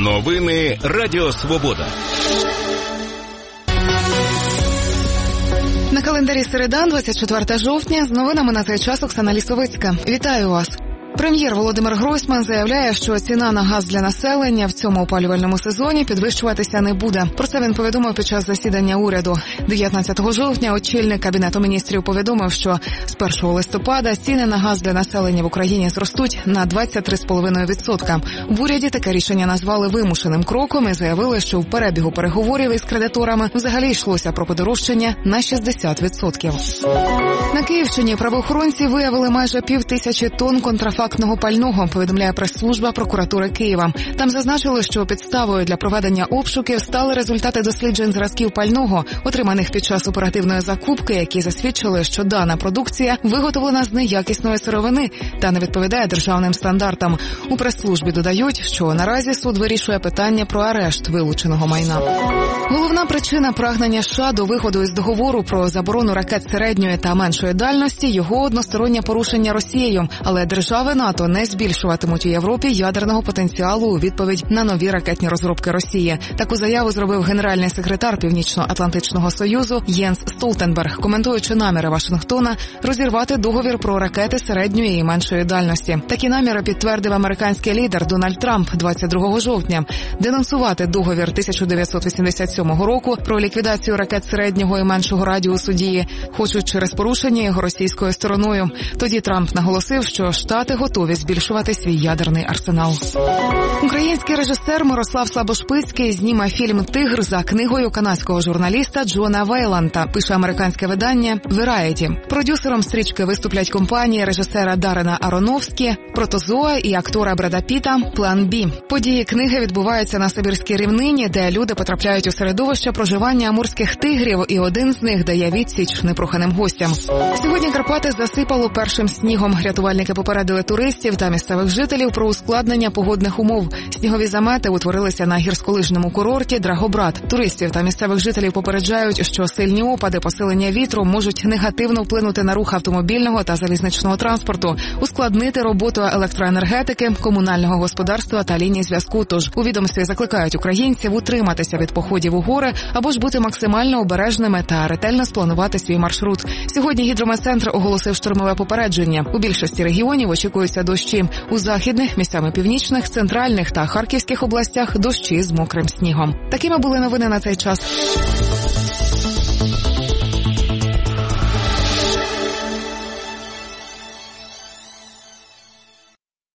Новини Радіо Свобода. На календарі середа, 24 жовтня, з новинами на цей час Оксана Лісовицька. Вітаю вас. Прем'єр Володимир Гройсман заявляє, що ціна на газ для населення в цьому опалювальному сезоні підвищуватися не буде. Про це він повідомив під час засідання уряду. 19 жовтня очільник Кабінету міністрів повідомив, що з 1 листопада ціни на газ для населення в Україні зростуть на 23,5%. В уряді таке рішення назвали вимушеним кроком і заявили, що в перебігу переговорів із кредиторами взагалі йшлося про подорожчання на 60%. На Київщині правоохоронці виявили майже 5000 тонн контрафактного пального, повідомляє прес-служба прокуратури Києва. Там зазначили, що підставою для проведення обшуків стали результати досліджень зразків пального, отриманих під час оперативної закупки, які засвідчили, що дана продукція виготовлена з неякісної сировини та не відповідає державним стандартам. У прес-службі додають, що наразі суд вирішує питання про арешт вилученого майна. Головна причина прагнення США до виходу із договору про заборону ракет середньої та меншої дальності – його одностороннє порушення Росією, але держави НАТО не збільшуватимуть у Європі ядерного потенціалу у відповідь на нові ракетні розробки Росії. Таку заяву зробив генеральний секретар Північно-Атлантичного Союзу Єнс Столтенберг, коментуючи наміри Вашингтона розірвати договір про ракети середньої і меншої дальності. Такі наміри підтвердив американський лідер Дональд Трамп 22 жовтня. Денонсувати договір 1987 року про ліквідацію ракет середнього і меншого радіусу дії хочуть через порушення його російською стороною. Тоді Трамп наголосив, що Штати готові збільшувати свій ядерний арсенал. Український режисер Мирослав Слабошпицький зніме фільм «Тигр» за книгою канадського журналіста Джона Вейланта, пише американське видання Variety. Продюсером стрічки виступлять компанії режисера Дарена Аронофскі, Протозоа і актора Бреда Піта «План Бі». Події книги відбуваються на Сибірській рівнині, де люди потрапляють у середовище проживання амурських тигрів, і один з них дає відсіч непроханим гостям. Сьогодні Карпати засипало першим снігом. Рятувальники попередили туристів та місцевих жителів про ускладнення погодних умов. Снігові замети утворилися на гірськолижному курорті Драгобрат. Туристів та місцевих жителів попереджають, що сильні опади, посилення вітру можуть негативно вплинути на рух автомобільного та залізничного транспорту, ускладнити роботу електроенергетики, комунального господарства та ліній зв'язку. Тож у відомстві закликають українців утриматися від походів у гори або ж бути максимально обережними та ретельно спланувати свій маршрут. Сьогодні гідрометцентр оголосив штормове попередження. У більшості регіонів очікуються дощі. У західних, місцями північних, центральних та харківських областях дощі з мокрим снігом. Такими були новини на цей час.